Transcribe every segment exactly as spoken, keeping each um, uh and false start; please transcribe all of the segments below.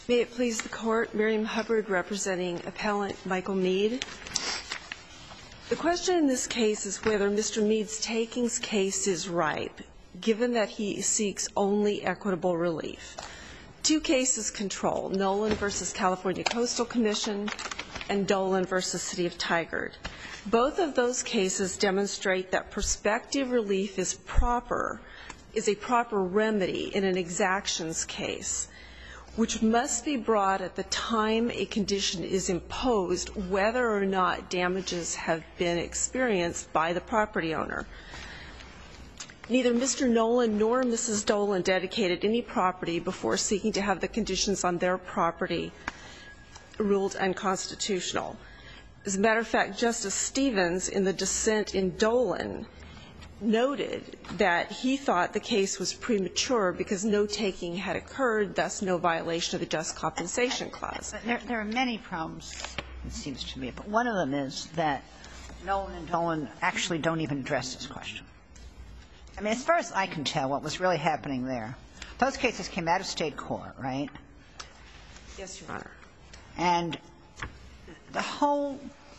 May it please the Court, Miriam Hubbard representing Appellant Michael Mead. The question in this case is whether Mister Mead's takings case is ripe, given that he seeks only equitable relief. Two cases control, Nolan v. California Coastal Commission and Dolan v. City of Tigard. Both of those cases demonstrate that prospective relief is proper, is a proper remedy in an exactions case, which must be brought at the time a condition is imposed, whether or not damages have been experienced by the property owner. Neither Mister Nolan nor Missus Dolan dedicated any property before seeking to have the conditions on their property ruled unconstitutional. As a matter of fact, Justice Stevens, in the dissent in Dolan, noted that he thought the case was premature because no taking had occurred, thus no violation of the Just Compensation Clause. But there, there are many problems, it seems to me. But one of them is that Nolan and Dolan actually don't even address this question. I mean, as far as I can tell, what was really happening there, those cases came out of state court, right? Yes, Your Honor. And the whole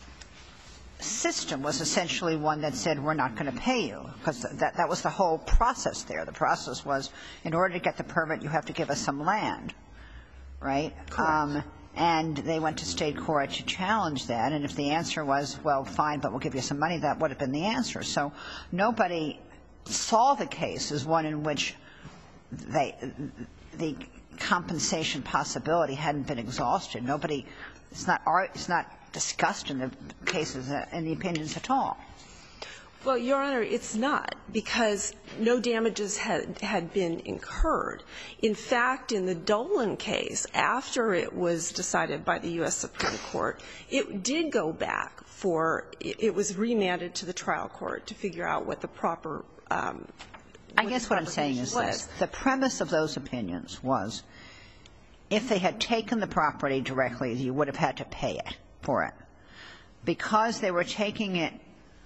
system was essentially one that said, we're not going to pay you, because that, that was the whole process there. The process was, in order to get the permit, you have to give us some land, right? Um, and they went to state court to challenge that, and if the answer was, well, fine, but we'll give you some money, that would have been the answer. So nobody saw the case as one in which they, the compensation possibility hadn't been exhausted. Nobody, it's not, it's not discussed in the cases, in the opinions at all. Well, Your Honor, it's not, because no damages had, had been incurred. In fact, in the Dolan case, after it was decided by the U S Supreme Court, it did go back for, it was remanded to the trial court to figure out what the proper um, I guess what I'm saying is this. The premise of those opinions was, if they had taken the property directly, you would have had to pay it for it. Because they were taking it,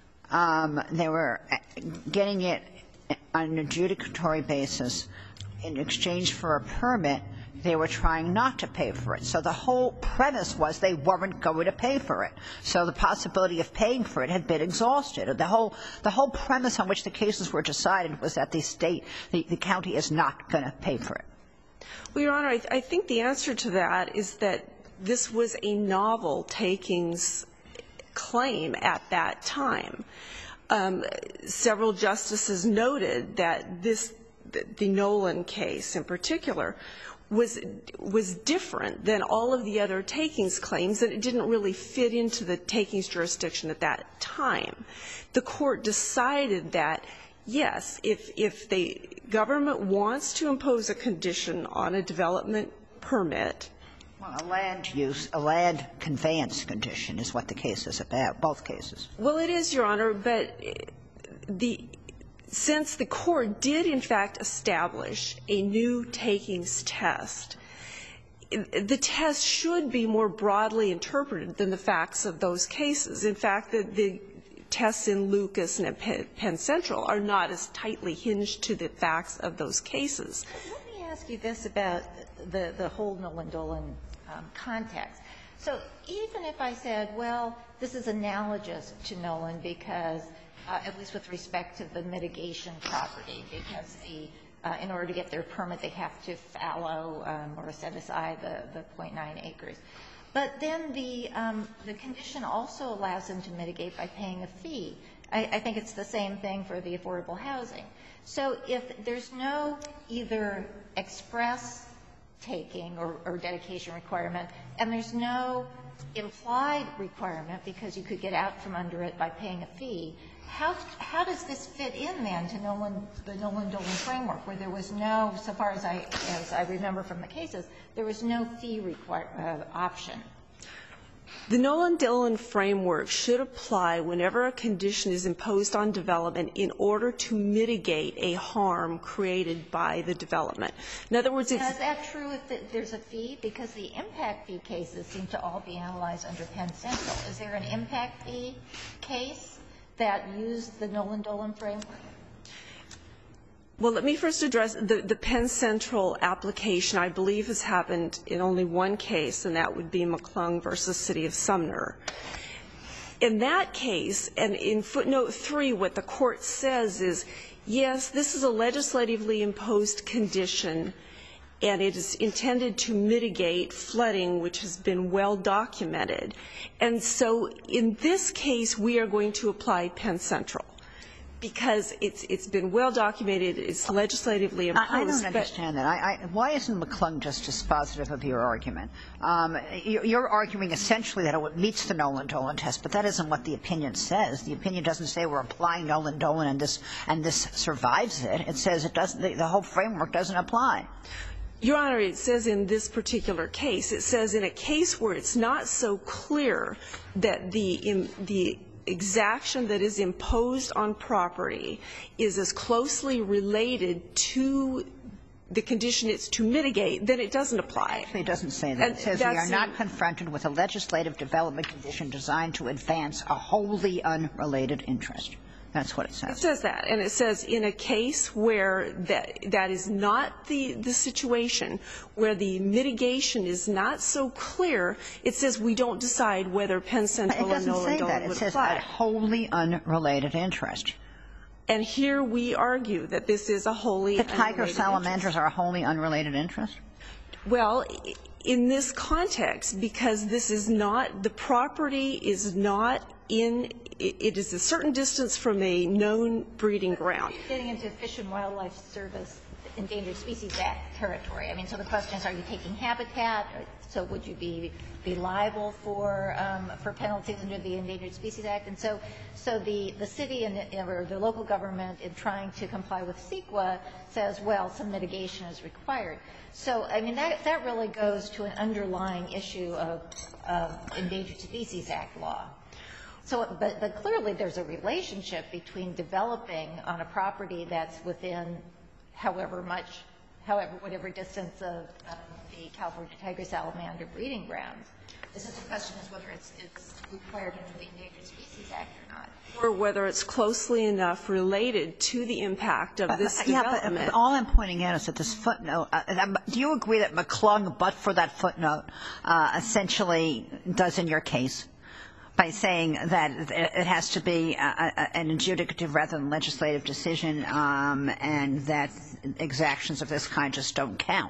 um, they were getting it on an adjudicatory basis in exchange for a permit, they were trying not to pay for it. So the whole premise was they weren't going to pay for it. So the possibility of paying for it had been exhausted. The whole, the whole premise on which the cases were decided was that the state, the, the county is not going to pay for it. Well, Your Honor, I, I think the answer to that is that this was a novel takings claim at that time. Um, several justices noted that this, the Nolan case in particular, was was different than all of the other takings claims, and it didn't really fit into the takings jurisdiction at that time. The Court decided that, yes, if if the government wants to impose a condition on a development permit. Well, a land use, a land conveyance condition is what the case is about, both cases. Well, it is, Your Honor, but the since the Court did, in fact, establish a new takings test, the test should be more broadly interpreted than the facts of those cases. In fact, the, the tests in Lucas and Penn Central are not as tightly hinged to the facts of those cases. Let me ask you this about the, the whole Nolan-Dolan um, context. So even if I said, well, this is analogous to Nolan because Uh, at least with respect to the mitigation property, because the, uh, in order to get their permit, they have to fallow um, or set aside the, the zero point nine acres. But then the, um, the condition also allows them to mitigate by paying a fee. I, I think it's the same thing for the affordable housing. So if there's no either express taking or, or dedication requirement, and there's no implied requirement because you could get out from under it by paying a fee, How, how does this fit in, then, to Nolan, the Nolan-Dolan framework, where there was no, so far as I, as I remember from the cases, there was no fee require, uh, option? The Nolan-Dolan framework should apply whenever a condition is imposed on development in order to mitigate a harm created by the development. In other words, if now, is that true if the, there's a fee? Because the impact fee cases seem to all be analyzed under Penn Central. Is there an impact fee case that use the Nolan-Dolan framework? Well, let me first address the, the Penn Central application, I believe, has happened in only one case, and that would be McClung versus City of Sumner. In that case, and in footnote three, what the court says is, yes, this is a legislatively imposed condition, and it is intended to mitigate flooding, which has been well documented. And so in this case, we are going to apply Penn Central, because it's it's been well documented, it's legislatively imposed. I, I don't understand that. I, I, why isn't McClung just dispositive of your argument? Um, you're, you're arguing essentially that it meets the Nolan-Dolan test, but that isn't what the opinion says. The opinion doesn't say we're applying Nolan-Dolan and this and this survives it. It says it doesn't. The, the whole framework doesn't apply. Your Honor, it says in this particular case, it says in a case where it's not so clear that the in, the exaction that is imposed on property is as closely related to the condition it's to mitigate, then it doesn't apply. Actually, it doesn't say that. It says we are not confronted with a legislative development condition designed to advance a wholly unrelated interest. That's what it says. It says that. And it says in a case where that, that is not the, the situation, where the mitigation is not so clear, it says we don't decide whether Penn Central or Nolan-Dolan would apply. It doesn't say that. It says a wholly unrelated interest. And here we argue that this is a wholly unrelated interest. The tiger salamanders are a wholly unrelated interest? Well, in this context, because this is not, the property is not in, it is a certain distance from a known breeding ground. Getting into Fish and Wildlife Service Endangered Species Act territory. I mean, so the question is, are you taking habitat? So would you be, be liable for, um, for penalties under the Endangered Species Act? And so, so the, the city and the, or the local government in trying to comply with CEQA says, well, some mitigation is required. So, I mean, that, that really goes to an underlying issue of, of Endangered Species Act law. So, but, but clearly there's a relationship between developing on a property that's within however much, however, whatever distance of um, the California tiger salamander breeding grounds. This is the question is whether it's, it's required under the Endangered Species Act or not. Or whether it's closely enough related to the impact of this uh, development. Yeah, but all I'm pointing out is that this footnote, uh, do you agree that McClung, but for that footnote, uh, essentially does in your case? By saying that it has to be a, a, an adjudicative rather than legislative decision, um, and that exactions of this kind just don't count.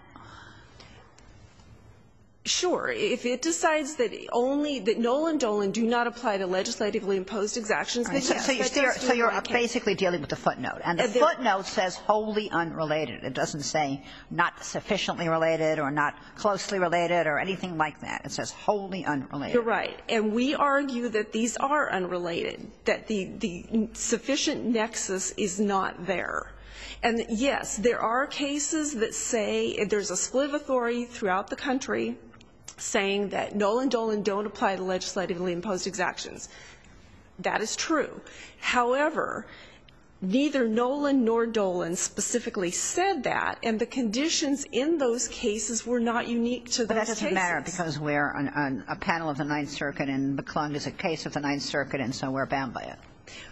Sure. If it decides that only that Nolan-Dolan do not apply to legislatively imposed exactions, then right. so, yes, so you're, that still, does so you're apply. basically dealing with the footnote, and the and footnote says wholly unrelated. It doesn't say not sufficiently related or not closely related or anything like that. It says wholly unrelated. You're right, and we argue that these are unrelated, that the the sufficient nexus is not there. And yes, there are cases that say there's a split of authority throughout the country saying that Nolan-Dolan don't apply to legislatively imposed exactions. That is true. However, neither Nolan nor Dolan specifically said that, and the conditions in those cases were not unique to those cases. But that doesn't matter because we're on, on a panel of the Ninth Circuit, and McClung is a case of the Ninth Circuit, and so we're bound by it.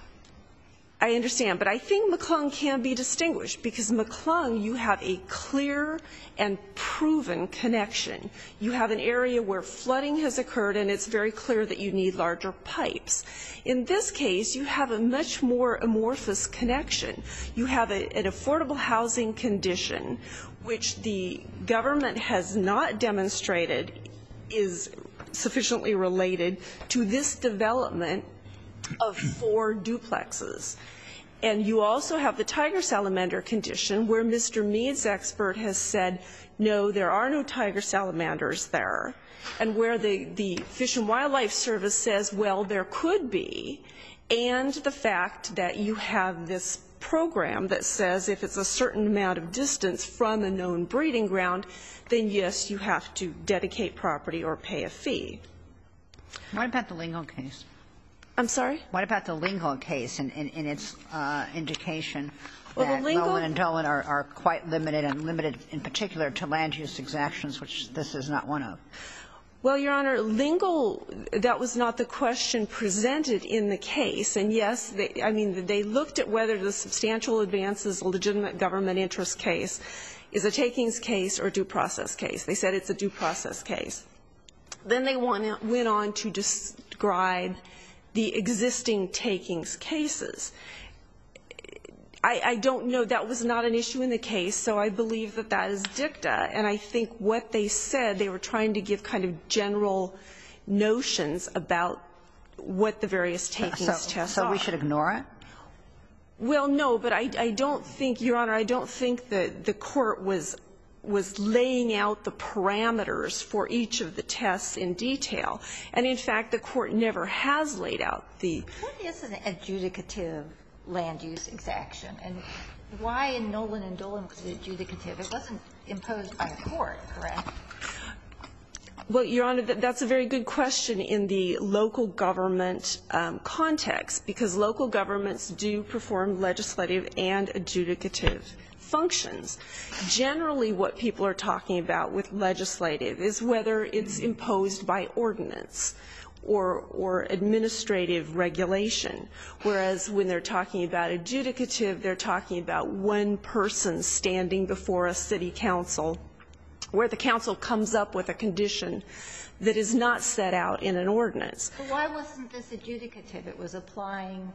I understand, but I think McClung can be distinguished because McClung, you have a clear and proven connection. You have an area where flooding has occurred, and it's very clear that you need larger pipes. In this case, you have a much more amorphous connection. You have a, an affordable housing condition, which the government has not demonstrated is sufficiently related to this development of four duplexes. And you also have the tiger salamander condition where Mister Mead's expert has said, no, there are no tiger salamanders there, and where the, the Fish and Wildlife Service says, well, there could be, and the fact that you have this program that says if it's a certain amount of distance from a known breeding ground, then yes, you have to dedicate property or pay a fee. What about the Lingle case? I'm sorry? What about the Lingle case in, in, in its uh, indication well, that Lingle, Nolan and Dolan are, are quite limited and limited in particular to land use exactions, which this is not one of? Well, Your Honor, Lingle, that was not the question presented in the case. And yes, they, I mean, they looked at whether the substantial advance is a legitimate government interest case, is a takings case or due process case. They said it's a due process case. Then they went on to describe the existing takings cases. I, I don't know. That was not an issue in the case, so I believe that that is dicta. And I think what they said, they were trying to give kind of general notions about what the various takings so, tests so are. So we should ignore it? Well, no, but I, I don't think, Your Honor, I don't think that the court was was laying out the parameters for each of the tests in detail. And in fact, the court never has laid out the. What is an adjudicative land use exaction, and why in Nolan and Dolan was it adjudicative? It wasn't imposed by a court, correct? Well, Your Honor, that's a very good question in the local government um, context, because local governments do perform legislative and adjudicative functions. Generally, what people are talking about with legislative is whether it's imposed by ordinance or, or administrative regulation, whereas when they're talking about adjudicative, they're talking about one person standing before a city council, where the council comes up with a condition that is not set out in an ordinance. So why wasn't this adjudicative? It was applying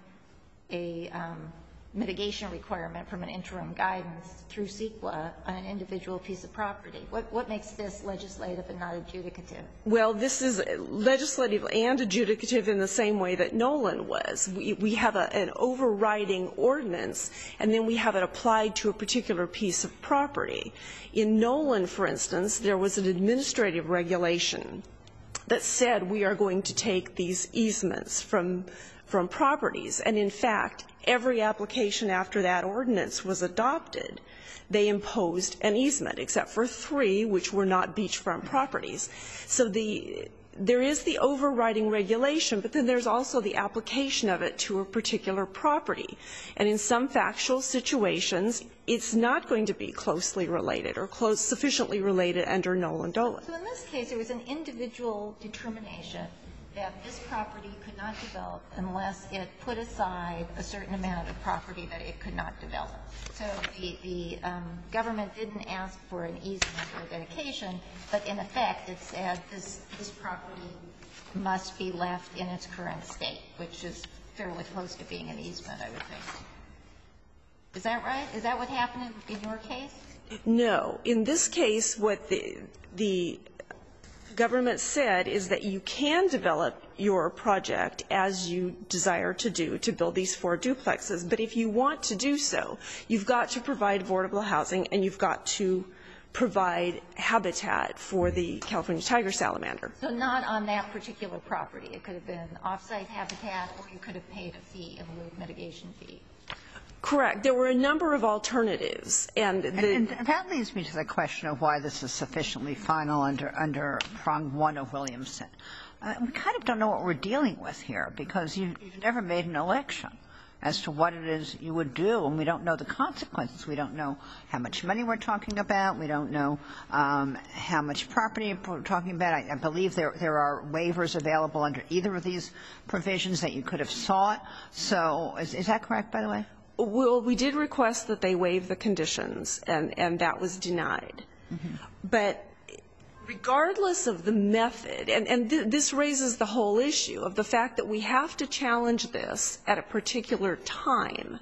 a um, mitigation requirement from an interim guidance through C E Q A on an individual piece of property. What, what makes this legislative and not adjudicative? Well, this is legislative and adjudicative in the same way that Nolan was. We, we have a, an overriding ordinance, and then we have it applied to a particular piece of property. In Nolan, for instance, there was an administrative regulation that said we are going to take these easements from, from properties. And in fact, every application after that ordinance was adopted, they imposed an easement, except for three, which were not beachfront properties. So the, there is the overriding regulation, but then there's also the application of it to a particular property. And in some factual situations, it's not going to be closely related or close, sufficiently related under Nolan-Dolan. So in this case, there was an individual determination that this property could not develop unless it put aside a certain amount of property that it could not develop. So the, the um, government didn't ask for an easement or dedication, but in effect it said this, this property must be left in its current state, which is fairly close to being an easement, I would think. Is that right? Is that what happened in, in your case? No. In this case, what the, the government said is that you can develop your project as you desire to do, to build these four duplexes. But if you want to do so, you've got to provide affordable housing and you've got to provide habitat for the California tiger salamander. So not on that particular property. It could have been off-site habitat, or you could have paid a fee, a lieu mitigation fee. Correct. There were a number of alternatives. And, the and, and that leads me to the question of why this is sufficiently final under, under prong one of Williamson. Uh, we kind of don't know what we're dealing with here, because you, you've never made an election as to what it is you would do, and we don't know the consequences. We don't know how much money we're talking about. We don't know um, how much property we're talking about. I, I believe there, there are waivers available under either of these provisions that you could have sought. So is, is that correct, by the way? Well, we did request that they waive the conditions, and, and that was denied. Mm-hmm. But regardless of the method, and, and th this raises the whole issue of the fact that we have to challenge this at a particular time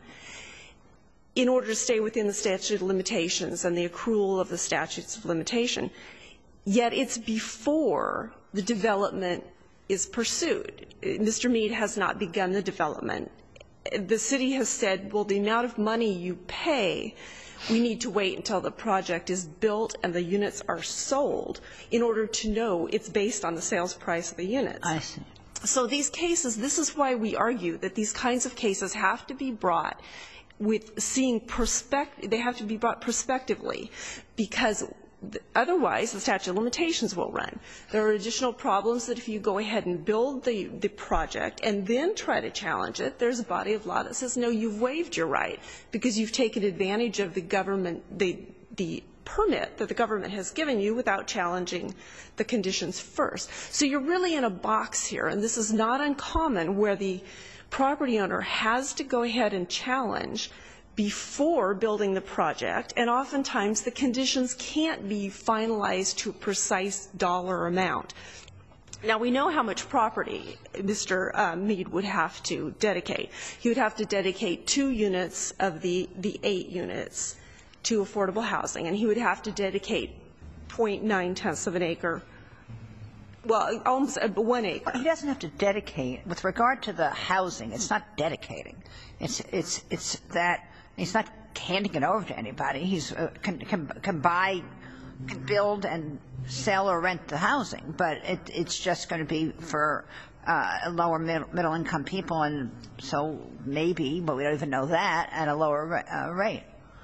in order to stay within the statute of limitations and the accrual of the statutes of limitation, yet it's before the development is pursued. Mister Mead has not begun the development. The city has said, well, the amount of money you pay, we need to wait until the project is built and the units are sold in order to know it's based on the sales price of the units. I see. So these cases, this is why we argue that these kinds of cases have to be brought with seeing perspective, they have to be brought prospectively, because otherwise the statute of limitations will run. There are additional problems that if you go ahead and build the, the project and then try to challenge it, there's a body of law that says, no, you've waived your right because you've taken advantage of the government, the the permit that the government has given you without challenging the conditions first. So you're really in a box here, and this is not uncommon where the property owner has to go ahead and challenge before building the project, and oftentimes the conditions can't be finalized to a precise dollar amount. Now, we know how much property Mister Uh, Mead would have to dedicate. He would have to dedicate two units of the, the eight units to affordable housing, and he would have to dedicate zero point nine tenths of an acre, well, almost uh, one acre. He doesn't have to dedicate. With regard to the housing, it's not dedicating. It's, it's, it's that he's not handing it over to anybody. He's uh, can, can, can buy, can build and sell or rent the housing, but it, it's just going to be for uh, lower middle, middle income people, and so maybe, but we don't even know that, at a lower uh, rate.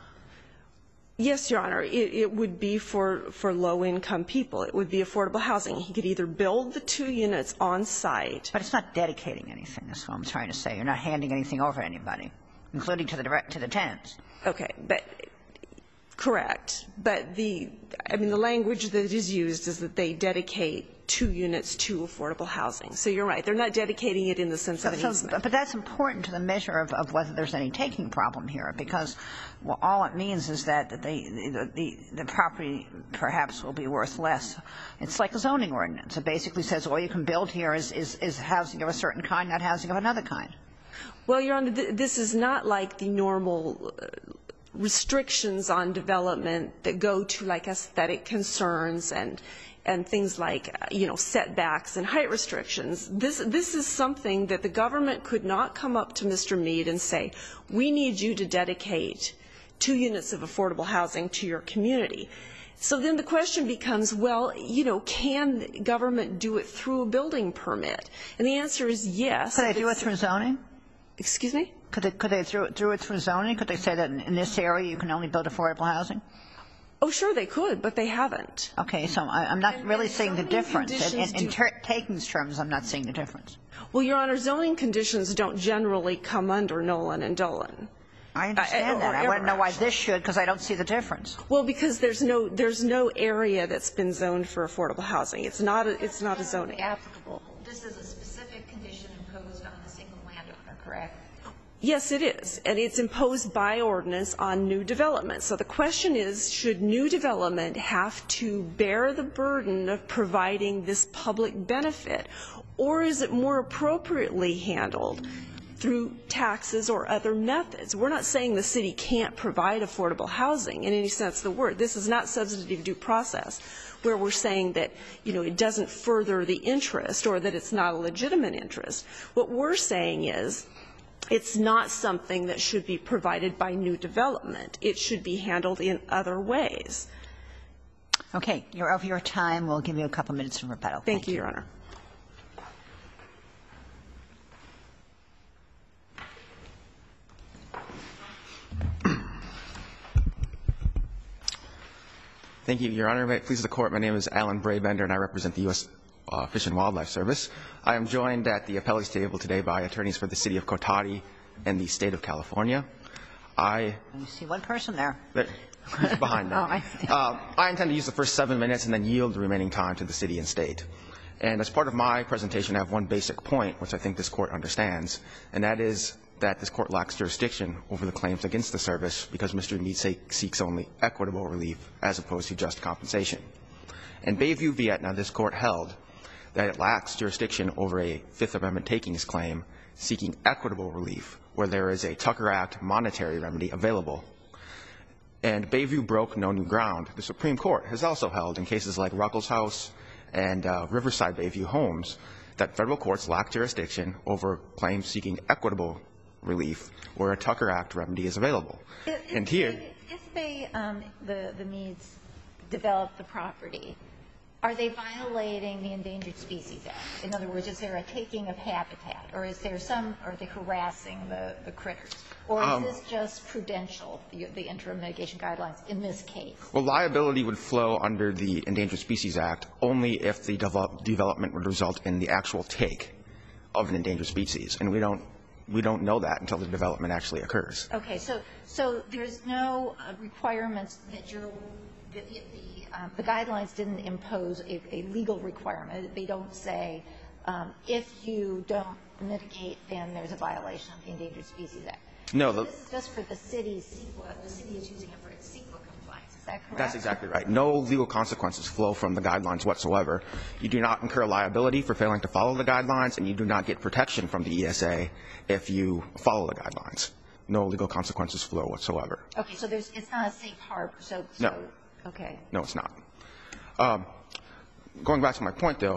Yes, Your Honor, it, it would be for, for low-income people. It would be affordable housing. He could either build the two units on site. But it's not dedicating anything. That's what I'm trying to say. You're not handing anything over to anybody, including to the direct to the tenants. Okay, but correct. But the, I mean, the language that is used is that they dedicate two units to affordable housing. So you're right. They're not dedicating it in the sense of an so, easement. But that's important to the measure of, of whether there's any taking problem here, because well, all it means is that the, the, the, the property perhaps will be worth less. It's like a zoning ordinance. It basically says all you can build here is, is, is housing of a certain kind, not housing of another kind. Well, Your Honor, th this is not like the normal uh, restrictions on development that go to like aesthetic concerns and and things like, you know, setbacks and height restrictions. This, this is something that the government could not come up to Mister Mead and say, we need you to dedicate two units of affordable housing to your community. So then the question becomes, well, you know, can government do it through a building permit? And the answer is yes. Could they do it through zoning? Excuse me? Could they, could they do it, do it through zoning? Could they say that in, in this area you can only build affordable housing? Oh, sure, they could, but they haven't. Okay, so I, I'm not And- really and seeing the zoning difference. In, in, conditions in do- ter takings terms, I'm not seeing the difference. Well, Your Honor, zoning conditions don't generally come under Nolan and Dolan. I understand Uh, that. or I want to know why actually. this should, because I don't see the difference. Well, because there's no there's no area that's been zoned for affordable housing. It's not a, it's not a zoning. Applicable. This is a specific condition imposed on a single landowner, correct? Yes, it is, and it's imposed by ordinance on new development. So the question is, should new development have to bear the burden of providing this public benefit, or is it more appropriately handled through taxes or other methods? We're not saying the city can't provide affordable housing in any sense of the word. This is not substantive due process, where we're saying that, you know, it doesn't further the interest or that it's not a legitimate interest. What we're saying is, it's not something that should be provided by new development. It should be handled in other ways. Okay, you're over your time. We'll give you a couple minutes of rebuttal. Thank, Thank you, Your Honor. Thank you, Your Honor. May it please the Court, my name is Alan Brabender, and I represent the U S Uh, Fish and Wildlife Service. I am joined at the appellee's table today by attorneys for the City of Cotati and the State of California. I You see one person there. there, who's behind that. Oh, I see. Uh, I intend to use the first seven minutes and then yield the remaining time to the City and State. And as part of my presentation, I have one basic point, which I think this Court understands, and that is that this Court lacks jurisdiction over the claims against the service because Mister Mead seeks only equitable relief as opposed to just compensation. In Bayview, Vietnam, this Court held that it lacks jurisdiction over a Fifth Amendment takings claim seeking equitable relief where there is a Tucker Act monetary remedy available. And Bayview broke no new ground. The Supreme Court has also held in cases like Ruckelshaus and uh, Riverside Bayview Homes that federal courts lack jurisdiction over claims seeking equitable relief where a Tucker Act remedy is available. If, and here, they, if they, um, the, the Meads develop the property, are they violating the Endangered Species Act? In other words, is there a taking of habitat, or is there some, are they harassing the, the critters? Or is Um, this just prudential, the, the interim mitigation guidelines in this case? well, liability would flow under the Endangered Species Act only if the develop, development would result in the actual take of an endangered species. And we don't we don't know that until the development actually occurs. Okay. So so there's no uh, requirements that you're the, the, um, the guidelines didn't impose a, a legal requirement. They don't say um, if you don't mitigate, then there's a violation of the Endangered Species Act. No. So The, this is just for the city's CEQA. The city is using it for its CEQA compliance. Is that correct? That's exactly right. No legal consequences flow from the guidelines whatsoever. You do not incur liability for failing to follow the guidelines, and you do not get protection from the E S A if you follow the guidelines. No legal consequences flow whatsoever. Okay. So there's it's not a safe harbor. So, so No. Okay. No, it's not. Um, going back to my point, though,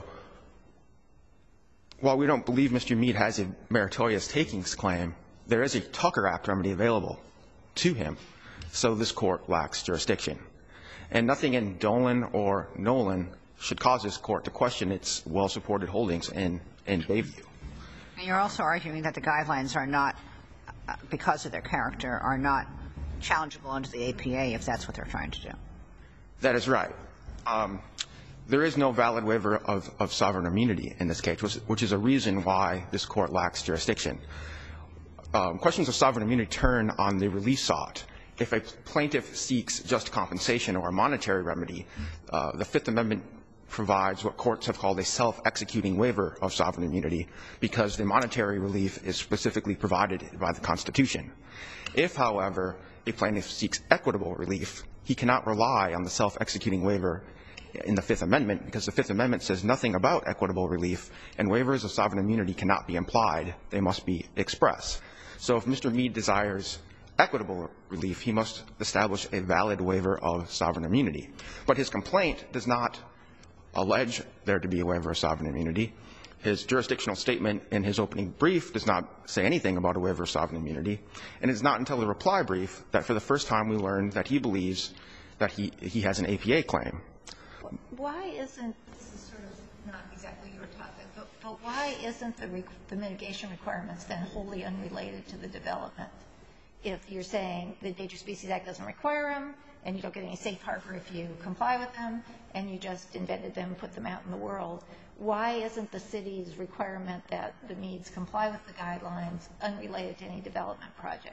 while we don't believe Mister Mead has a meritorious takings claim, there is a Tucker Act remedy available to him, so this court lacks jurisdiction. And nothing in Dolan or Nolan should cause this court to question its well-supported holdings in, in Bayview. And you're also arguing that the guidelines are not, uh, because of their character, are not challengeable under the A P A if that's what they're trying to do. That is right. Um, there is no valid waiver of, of sovereign immunity in this case, which, which is a reason why this court lacks jurisdiction. Um, questions of sovereign immunity turn on the relief sought. If a plaintiff seeks just compensation or a monetary remedy, uh, the Fifth Amendment provides what courts have called a self-executing waiver of sovereign immunity because the monetary relief is specifically provided by the Constitution. If, however, a plaintiff seeks equitable relief, he cannot rely on the self-executing waiver in the Fifth Amendment because the Fifth Amendment says nothing about equitable relief, and waivers of sovereign immunity cannot be implied. They must be express. So if Mister Mead desires equitable relief, he must establish a valid waiver of sovereign immunity. But his complaint does not allege there to be a waiver of sovereign immunity. His jurisdictional statement in his opening brief does not say anything about a waiver of sovereign immunity. And it's not until the reply brief that for the first time we learn that he believes that he, he has an A P A claim. Why isn't, this is sort of not exactly your topic, but, but why isn't the, re, the mitigation requirements then wholly unrelated to the development? If you're saying the Endangered Species Act doesn't require them, and you don't get any safe harbor if you comply with them, and you just invented them, put them out in the world, why isn't the city's requirement that the Meads comply with the guidelines unrelated to any development project?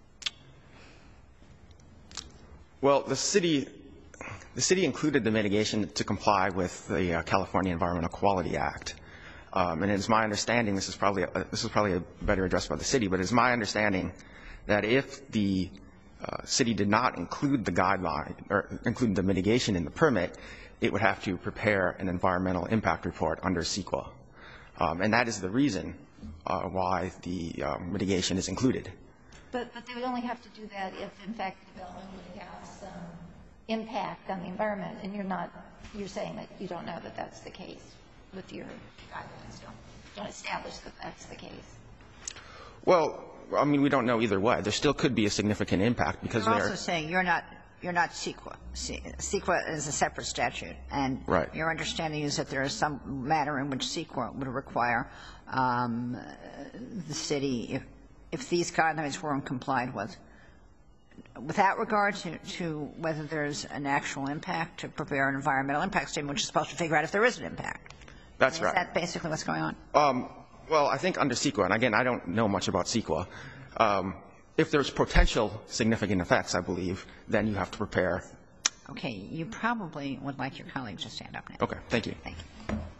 Well, the city, the city included the mitigation to comply with the uh, California Environmental Quality Act. Um, and it's my understanding, this is probably a, this is probably a better addressed by the city, but it's my understanding that if the uh, city did not include the guideline or include the mitigation in the permit, it would have to prepare an environmental impact report under CEQA. Um, and that is the reason uh, why the uh, mitigation is included. But, but they would only have to do that if, in fact, the development would have some impact on the environment, and you're not, you're saying that you don't know that that's the case with your guidelines. Don't, don't establish that that's the case. Well, I mean, we don't know either way. There still could be a significant impact because You're they're also saying you're not you're not CEQA. CEQA is a separate statute, and right. Your understanding is that there is some matter in which CEQA would require um, the city, if if these guidelines weren't complied with, without regard to, to whether there's an actual impact, to prepare an environmental impact statement, which is supposed to figure out if there is an impact. That's is right. Is that basically what's going on? Um, well, I think under CEQA, and again, I don't know much about CEQA, um, if there's potential significant effects, I believe, then you have to prepare. Okay. You probably would like your colleagues to stand up now. Okay. Thank you. Thank you.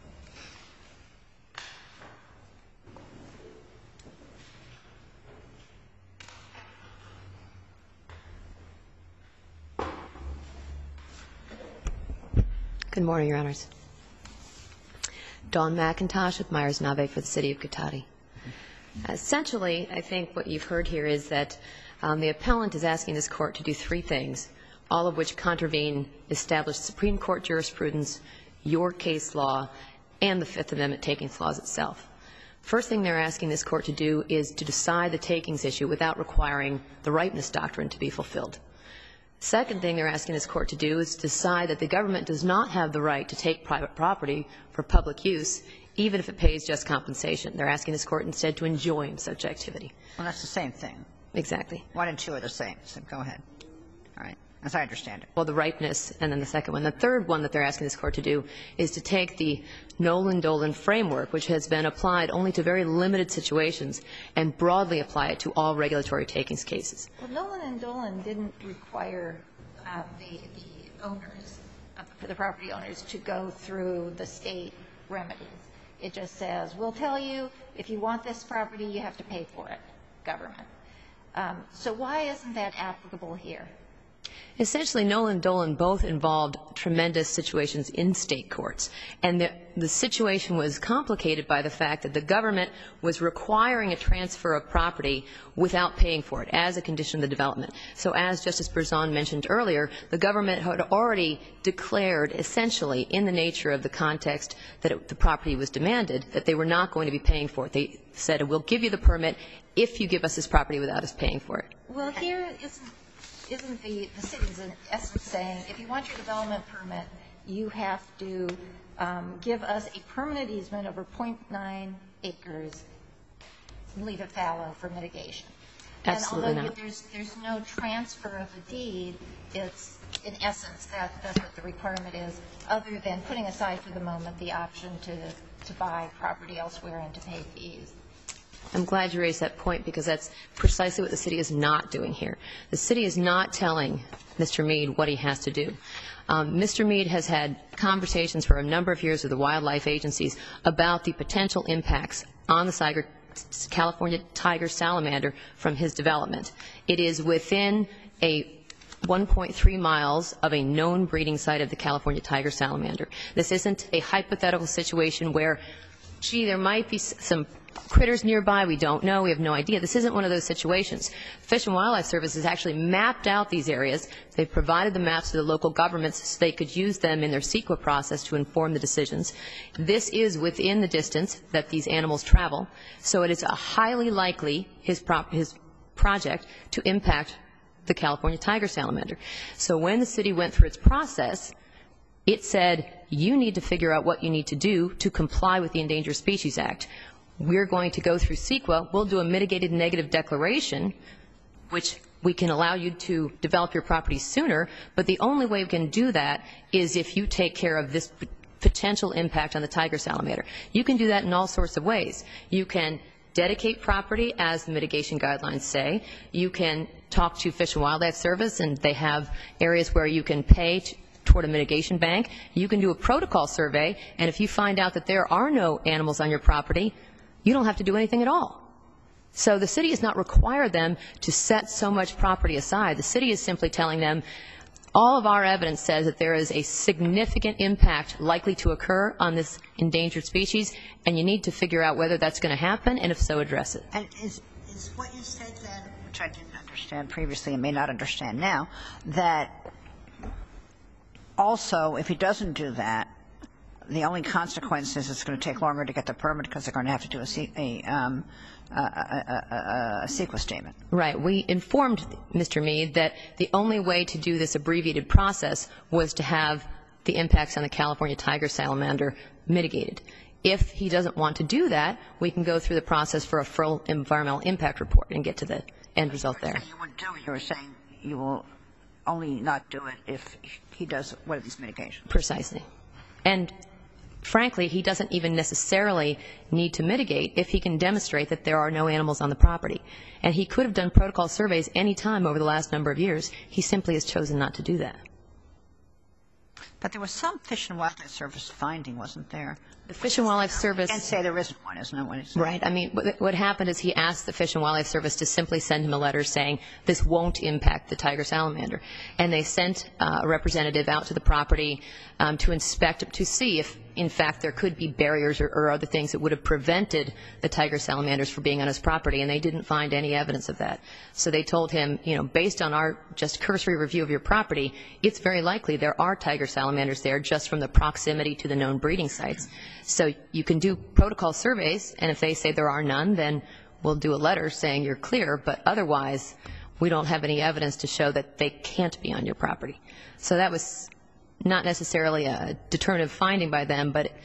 Good morning, Your Honors. Dawn McIntosh with Myers-Navek for the City of Cotati. Essentially, I think what you've heard here is that um, the appellant is asking this court to do three things, all of which contravene established Supreme Court jurisprudence, your case law, and the Fifth Amendment takings clause itself. First thing they're asking this court to do is to decide the takings issue without requiring the ripeness doctrine to be fulfilled. Second thing they're asking this court to do is decide that the government does not have the right to take private property for public use, even if it pays just compensation. They're asking this court instead to enjoin such activity. Well, that's the same thing. Exactly. One and two are the same, so go ahead. All right. as I understand it. Well, the ripeness, and then the second one. The third one that they're asking this Court to do is to take the Nolan-Dolan framework, which has been applied only to very limited situations, and broadly apply it to all regulatory takings cases. Well, Nolan and Dolan didn't require uh, the, the owners, uh, the property owners, to go through the state remedies. It just says, we'll tell you, if you want this property, you have to pay for it, government. Um, so why isn't that applicable here? Essentially, Nolan and Dolan both involved tremendous situations in state courts. And the, the situation was complicated by the fact that the government was requiring a transfer of property without paying for it as a condition of the development. So as Justice Berzon mentioned earlier, the government had already declared essentially in the nature of the context that it, the property was demanded that they were not going to be paying for it. They said, we'll give you the permit if you give us this property without us paying for it. Well, here isn't Isn't the, the city's in essence saying, if you want your development permit, you have to um, give us a permanent easement over zero point nine acres and leave it fallow for mitigation? Absolutely and although not. there's there's no transfer of the deed, it's in essence that that's what the requirement is, other than putting aside for the moment the option to to buy property elsewhere and to pay fees. I'm glad you raised that point, because that's precisely what the city is not doing here. The city is not telling Mister Mead what he has to do. Um, Mister Mead has had conversations for a number of years with the wildlife agencies about the potential impacts on the Tiger, California tiger salamander from his development. It is within a one point three miles of a known breeding site of the California tiger salamander. This isn't a hypothetical situation where, gee, there might be some critters nearby, we don't know, we have no idea. This isn't one of those situations. Fish and Wildlife Service has actually mapped out these areas. They've provided the maps to the local governments so they could use them in their CEQA process to inform the decisions. This is within the distance that these animals travel, so it is a highly likely his, prop, his project to impact the California tiger salamander. So when the city went through its process, it said, you need to figure out what you need to do to comply with the Endangered Species Act. We're going to go through CEQA. We'll do a mitigated negative declaration, which we can allow you to develop your property sooner, but the only way we can do that is if you take care of this potential impact on the tiger salamander. You can do that in all sorts of ways. You can dedicate property, as the mitigation guidelines say. You can talk to Fish and Wildlife Service, and they have areas where you can pay to toward a mitigation bank. You can do a protocol survey, and if you find out that there are no animals on your property, you don't have to do anything at all. So the city has not required them to set so much property aside. The city is simply telling them, all of our evidence says that there is a significant impact likely to occur on this endangered species, and you need to figure out whether that's going to happen, and if so, address it. And is, is what you said then, which I didn't understand previously and may not understand now, that also, if he doesn't do that, the only consequence is it's going to take longer to get the permit because they're going to have to do a, a, um, a, a, a, a CEQA statement. Right. We informed Mister Mead that the only way to do this abbreviated process was to have the impacts on the California tiger salamander mitigated. If he doesn't want to do that, we can go through the process for a full environmental impact report and get to the end result there. You wouldn't do it. You were saying you will only not do it if he does one of these mitigations. Precisely. And frankly, he doesn't even necessarily need to mitigate if he can demonstrate that there are no animals on the property. And he could have done protocol surveys any time over the last number of years. He simply has chosen not to do that. But there was some Fish and Wildlife Service finding, wasn't there? The Fish and Wildlife Service... You can't say there isn't one, isn't that what he said? Right. I mean, what happened is he asked the Fish and Wildlife Service to simply send him a letter saying this won't impact the tiger salamander. And they sent uh, a representative out to the property um, to inspect, to see if, in fact, there could be barriers or, or other things that would have prevented the tiger salamanders from being on his property, and they didn't find any evidence of that. So they told him, you know, based on our just cursory review of your property, it's very likely there are tiger salamanders there just from the proximity to the known breeding sites. So you can do protocol surveys, and if they say there are none, then we'll do a letter saying you're clear, but otherwise we don't have any evidence to show that they can't be on your property. So that was not necessarily a determinative finding by them, but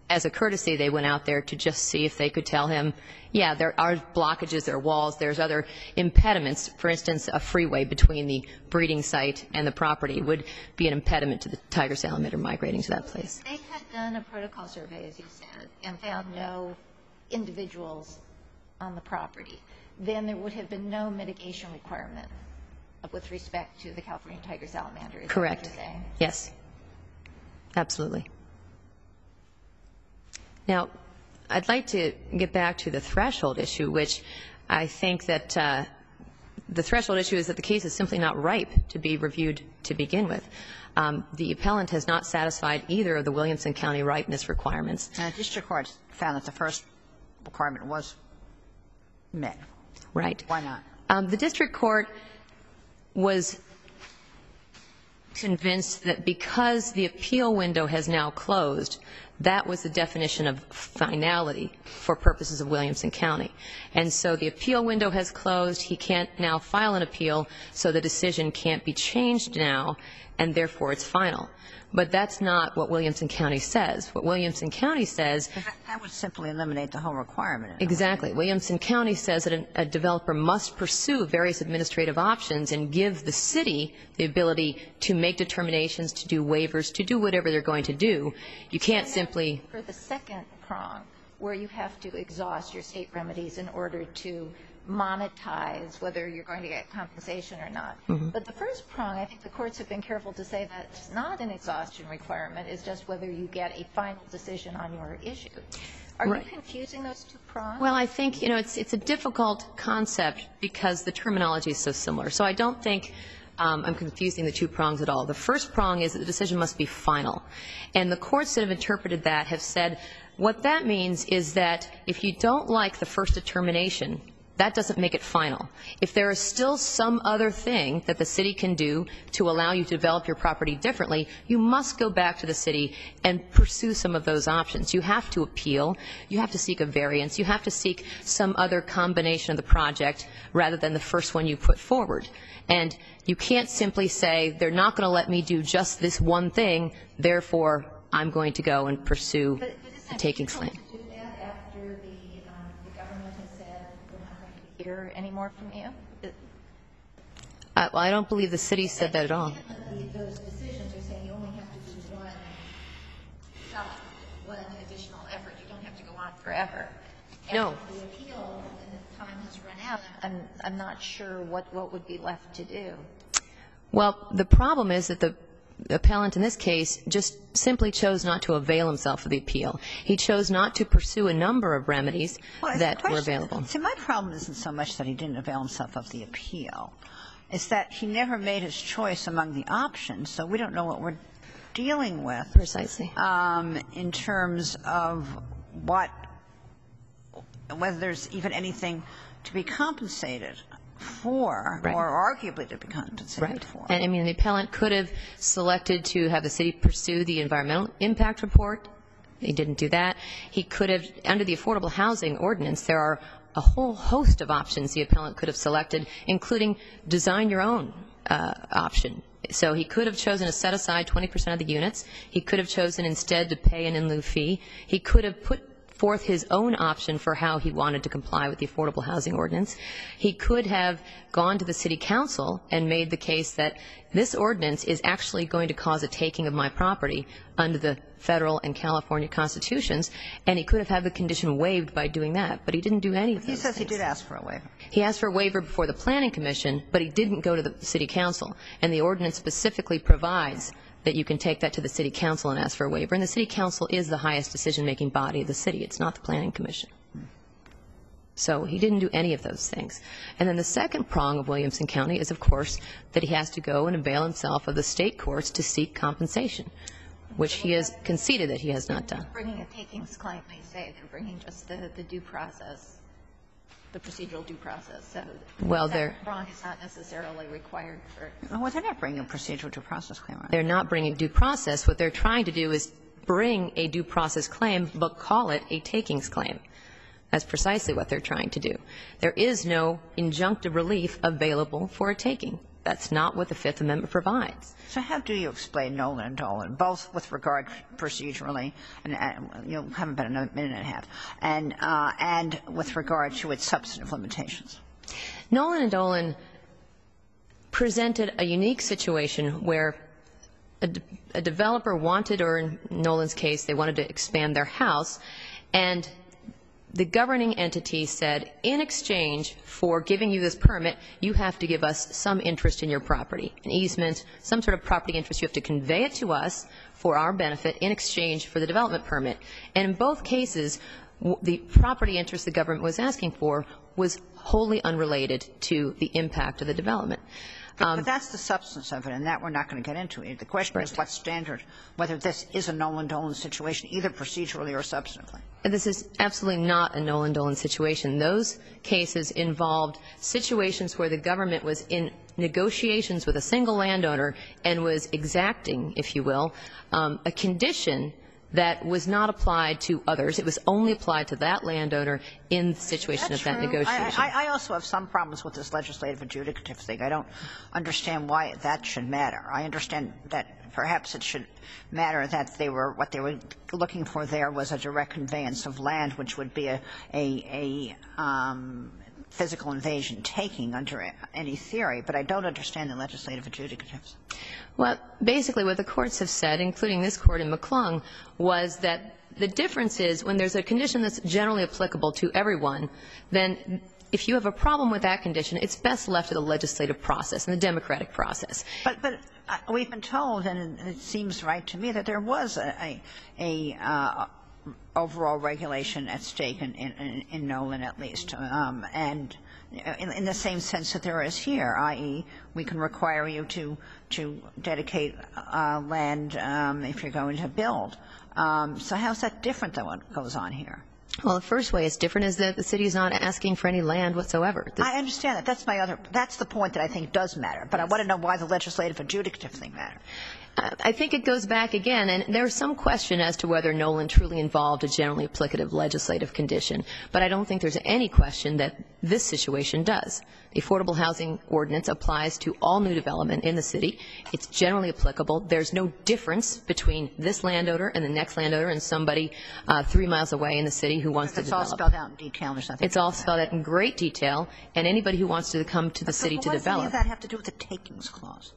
as a courtesy, they went out there to just see if they could tell him, yeah, there are blockages, there are walls, there's other impediments. For instance, a freeway between the breeding site and the property would be an impediment to the tiger salamander migrating to that place. They had done a protocol survey, as you said, and found no individuals on the property. Then there would have been no mitigation requirement with respect to the California tiger salamander. Is Correct. That what you're saying? Yes. Absolutely. Now, I'd like to get back to the threshold issue, which I think that uh, the threshold issue is that the case is simply not ripe to be reviewed to begin with. Um, the appellant has not satisfied either of the Williamson County ripeness requirements. And the district court found that the first requirement was met. Right. Why not? Um, the district court was convinced that because the appeal window has now closed, that was the definition of finality for purposes of Williamson County. And so the appeal window has closed. He can't now file an appeal, so the decision can't be changed now, and therefore it's final. But that's not what Williamson County says. What Williamson County says... That would simply eliminate the whole requirement. Exactly. Williamson County says that a developer must pursue various administrative options and give the city the ability to make determinations, to do waivers, to do whatever they're going to do. You can't simply... For the second prong, where you have to exhaust your state remedies in order to monetize whether you're going to get compensation or not. Mm-hmm. But the first prong, I think the courts have been careful to say that it's not an exhaustion requirement. It's just whether you get a final decision on your issue. Are right. you confusing those two prongs? Well, I think, you know, it's, it's a difficult concept because the terminology is so similar. So I don't think um, I'm confusing the two prongs at all. The first prong is that the decision must be final. And the courts that have interpreted that have said what that means is that if you don't like the first determination, that doesn't make it final. If there is still some other thing that the city can do to allow you to develop your property differently, you must go back to the city and pursue some of those options. You have to appeal. You have to seek a variance. You have to seek some other combination of the project rather than the first one you put forward. And you can't simply say, they're not going to let me do just this one thing, therefore I'm going to go and pursue a takings claim. Hear any more from you? Uh, well, I don't believe the city said that at all. Those decisions are saying you only have to do one, one additional effort. You don't have to go on forever. And no. If the appeal and the time has run out, I'm, I'm not sure what, what would be left to do. Well, the problem is that the appellant in this case just simply chose not to avail himself of the appeal. He chose not to pursue a number of remedies well, that question, were available. See, my problem isn't so much that he didn't avail himself of the appeal. It's that he never made his choice among the options, so we don't know what we're dealing with. Precisely. Um, in terms of what, whether there's even anything to be compensated for, right. or arguably to be compensated right. for. And I mean, the appellant could have selected to have the city pursue the environmental impact report. He didn't do that. He could have, under the affordable housing ordinance, there are a whole host of options the appellant could have selected, including design your own uh, option. So he could have chosen to set aside twenty percent of the units. He could have chosen instead to pay an in lieu fee. He could have put forth his own option for how he wanted to comply with the affordable housing ordinance. He could have gone to the city council and made the case that this ordinance is actually going to cause a taking of my property under the federal and California constitutions, and he could have had the condition waived by doing that, but he didn't do any of those He says things. He did ask for a waiver. He asked for a waiver before the planning commission, but he didn't go to the city council, and the ordinance specifically provides that you can take that to the city council and ask for a waiver. And the city council is the highest decision-making body of the city. It's not the planning commission. So he didn't do any of those things. And then the second prong of Williamson County is, of course, that he has to go and avail himself of the state courts to seek compensation, which he has conceded that he has not done. Bringing a takings claim, they say they're bringing just the, the due process, the procedural due process. So well, that they're prong is not necessarily required for. Well, they're not bringing a procedural due process claim. Right? They're not bringing due process. What they're trying to do is bring a due process claim, but call it a takings claim. That's precisely what they're trying to do. There is no injunctive relief available for a taking. That's not what the Fifth Amendment provides. So how do you explain Nolan and Dolan, both with regard procedurally, and uh, you haven't been a minute and a half, and, uh, and with regard to its substantive limitations? Nolan and Dolan presented a unique situation where a, de a developer wanted, or in Nolan's case, they wanted to expand their house, and the governing entity said, in exchange for giving you this permit, you have to give us some interest in your property, an easement, some sort of property interest. You have to convey it to us for our benefit in exchange for the development permit. And in both cases, the property interest the government was asking for was wholly unrelated to the impact of the development. Um, but that's the substance of it, and that we're not going to get into. The question right. is what standard, whether this is a Nolan-Dolan situation, either procedurally or substantively. And this is absolutely not a Nolan-Dolan situation. Those cases involved situations where the government was in negotiations with a single landowner and was exacting, if you will, um, a condition that was not applied to others. It was only applied to that landowner in the situation That's of that true. negotiation. I, I, I also have some problems with this legislative adjudicative thing. I don't understand why that should matter. I understand that perhaps it should matter that they were what they were looking for there was a direct conveyance of land, which would be a a, a um, physical invasion taking under any theory, but I don't understand the legislative adjudicatives. Well, basically what the courts have said, including this court in McClung, was that the difference is when there's a condition that's generally applicable to everyone, then if you have a problem with that condition, it's best left to the legislative process and the democratic process. But, but uh, we've been told, and it seems right to me, that there was a, a, a uh, overall regulation at stake in, in, in Nolan, at least, um, and in, in the same sense that there is here, that is, we can require you to to dedicate uh, land um, if you're going to build. Um, so how's that different than what goes on here? Well, the first way it's different is that the city is not asking for any land whatsoever. The I understand that. That's my other. That's the point that I think does matter. But I want to know why the legislative adjudicative thing matters. I think it goes back again, and there's some question as to whether Nolan truly involved a generally applicative legislative condition. But I don't think there's any question that this situation does. The Affordable Housing Ordinance applies to all new development in the city. It's generally applicable. There's no difference between this landowner and the next landowner and somebody uh, three miles away in the city who wants to develop. It's all spelled out in detail or something? It's all spelled out in great detail, and anybody who wants to come to the city to develop. What does that have to do with the takings clause?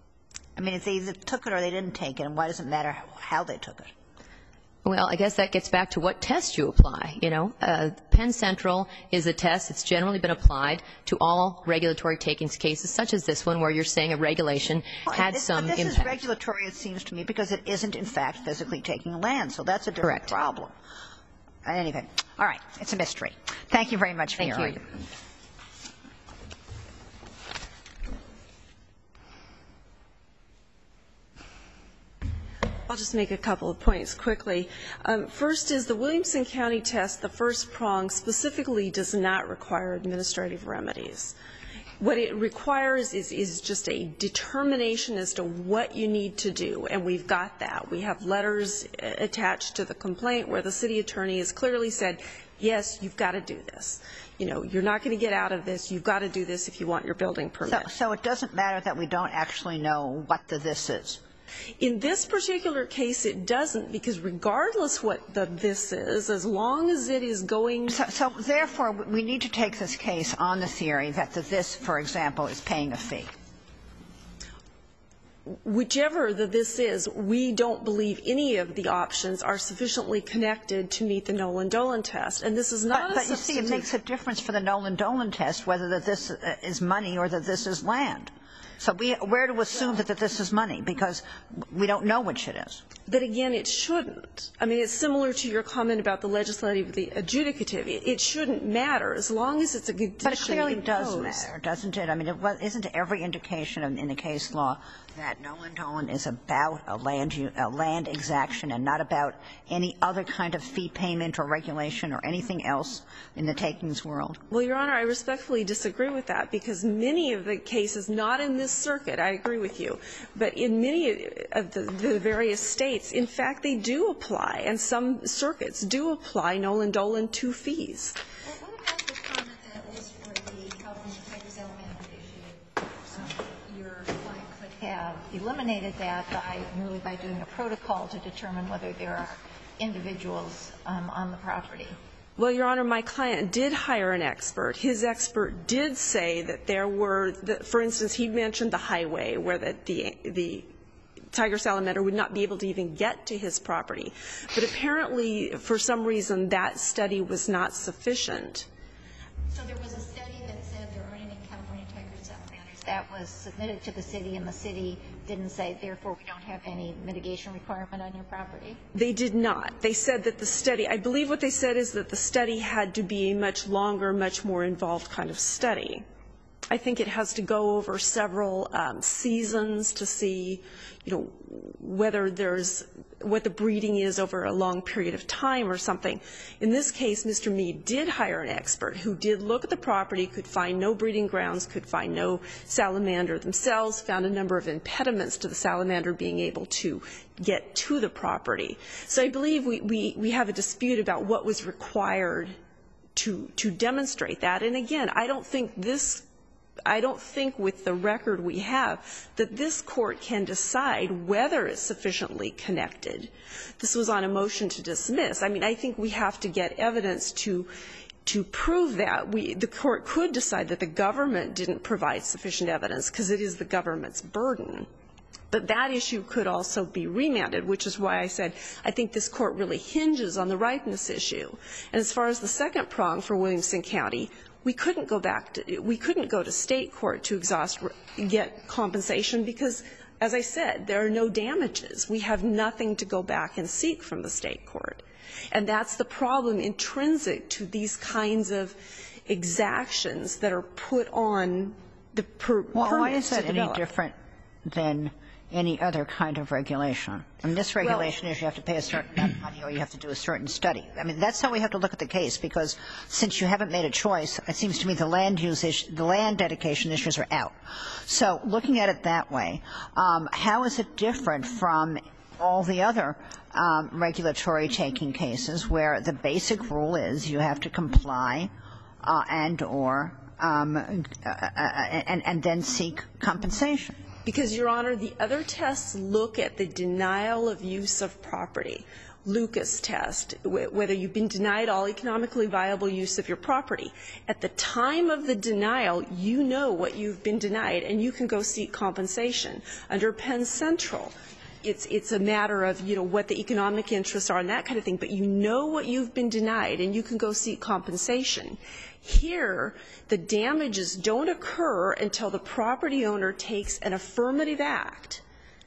I mean, if they either took it or they didn't take it, and why does it matter how they took it? Well, I guess that gets back to what test you apply. You know, uh, Penn Central is a test that's generally been applied to all regulatory takings cases, such as this one, where you're saying a regulation well, had this, some but this impact. This is regulatory, it seems to me, because it isn't, in fact, physically taking land. So that's a different Correct. problem. Anyway, all right, it's a mystery. Thank you very much for Thank your you. argument. I'll just make a couple of points quickly. Um, first is the Williamson County test, the first prong, specifically does not require administrative remedies. What it requires is, is just a determination as to what you need to do, and we've got that. We have letters attached to the complaint where the city attorney has clearly said, yes, you've got to do this. You know, you're not going to get out of this. You've got to do this if you want your building permit. So, so it doesn't matter that we don't actually know what the this is. In this particular case, it doesn't, because regardless what the this is, as long as it is going. So, so therefore, we need to take this case on the theory that the this, for example, is paying a fee. Whichever the this is, we don't believe any of the options are sufficiently connected to meet the Nolan-Dolan test. And this is not but, a but you see, it makes a difference for the Nolan-Dolan test whether that this is money or that this is land. So we, we're to assume that, that this is money because we don't know which it is. But again, it shouldn't. I mean, it's similar to your comment about the legislative, the adjudicative. It, it shouldn't matter as long as it's a condition But it clearly imposed. does matter, doesn't it? I mean, it was, isn't every indication in, in the case law that Nolan-Dolan is about a land, a land exaction and not about any other kind of fee payment or regulation or anything else in the takings world? Well, Your Honor, I respectfully disagree with that because many of the cases, not in this circuit, I agree with you, but in many of the, the various states, in fact, they do apply, and some circuits do apply Nolan-Dolan to fees. Well, what about the comment that was for the California Tigers Elementary issue? Um, your have eliminated that by merely by doing a protocol to determine whether there are individuals um, on the property. Well, Your Honor, my client did hire an expert. His expert did say that there were, the, for instance, he mentioned the highway where the, the, the tiger salamander would not be able to even get to his property. But apparently, for some reason, that study was not sufficient. So there was a study that said there aren't any California tiger salamanders. That was submitted to the city, and the city didn't say, therefore, we don't have any mitigation requirement on your property? They did not. They said that the study, I believe what they said is that the study had to be a much longer, much more involved kind of study. I think it has to go over several um, seasons to see, you know, whether there's, what the breeding is over a long period of time or something. In this case, Mister Mead did hire an expert who did look at the property, could find no breeding grounds, could find no salamander themselves, found a number of impediments to the salamander being able to get to the property. So I believe we, we, we have a dispute about what was required to, to demonstrate that. And again, I don't think this I don't think with the record we have that this court can decide whether it's sufficiently connected. This was on a motion to dismiss. I mean, I think we have to get evidence to to prove that. We, the court could decide that the government didn't provide sufficient evidence because it is the government's burden. But that issue could also be remanded, which is why I said I think this court really hinges on the ripeness issue. And as far as the second prong for Williamson County, we couldn't go back to, we couldn't go to state court to exhaust, get compensation because, as I said, there are no damages. We have nothing to go back and seek from the state court. And that's the problem intrinsic to these kinds of exactions that are put on the per Well, why is permits to that any develop. different than any other kind of regulation? I mean, this regulation is you have to pay a certain amount of money or you have to do a certain study. I mean, that's how we have to look at the case, because since you haven't made a choice, it seems to me the land use issue, the land dedication issues are out. So looking at it that way, um, how is it different from all the other um, regulatory taking cases where the basic rule is you have to comply uh, and or um, uh, uh, and, and then seek compensation? Because, Your Honor, the other tests look at the denial of use of property. Lucas test, whether you've been denied all economically viable use of your property. At the time of the denial, you know what you've been denied, and you can go seek compensation. Under Penn Central, it's, it's a matter of, you know, what the economic interests are and that kind of thing, but you know what you've been denied, and you can go seek compensation. Here, the damages don't occur until the property owner takes an affirmative act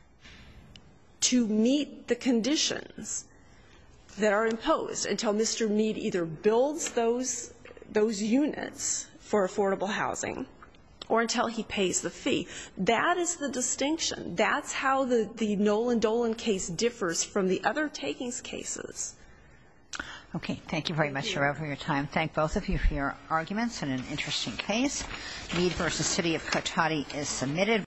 to meet the conditions that are imposed, until Mister Mead either builds those, those units for affordable housing or until he pays the fee. That is the distinction. That's how the, the Nolan Dolan case differs from the other takings cases. Okay. Thank you very much. You're over your time. Thank both of you for your arguments in an interesting case. Mead versus City of Cotati is submitted.